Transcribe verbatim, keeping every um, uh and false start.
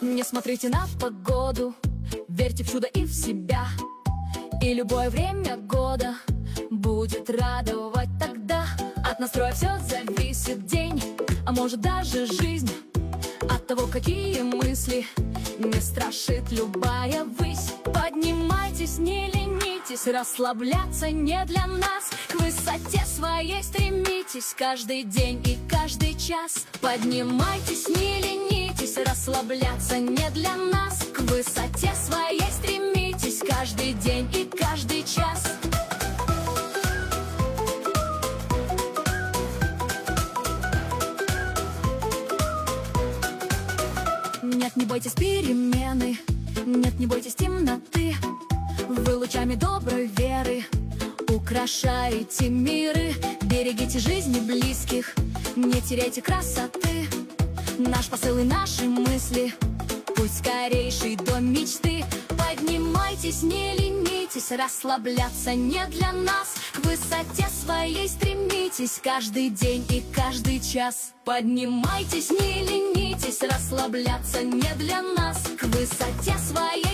Не смотрите на погоду, верьте в чудо и в себя. И любое время года будет радовать тогда. От настроя все зависит день, а может даже жизнь. От того, какие мысли не страшит любая высь. Поднимайтесь, не ленитесь, расслабляться не для нас. К высоте своей стремитесь каждый день и каждый час. Поднимайтесь, не ленитесь, расслабляться не для нас. К высоте своей стремитесь каждый день и каждый час. Нет, не бойтесь перемены, нет, не бойтесь темноты. Вы лучами доброй веры украшаете миры. Берегите жизни близких, не теряйте красоты. Наш посыл и наши мысли, путь скорейший до мечты. Поднимайтесь, не ленитесь, расслабляться не для нас. К высоте своей стремитесь каждый день и каждый час. Поднимайтесь, не ленитесь, расслабляться не для нас. К высоте своей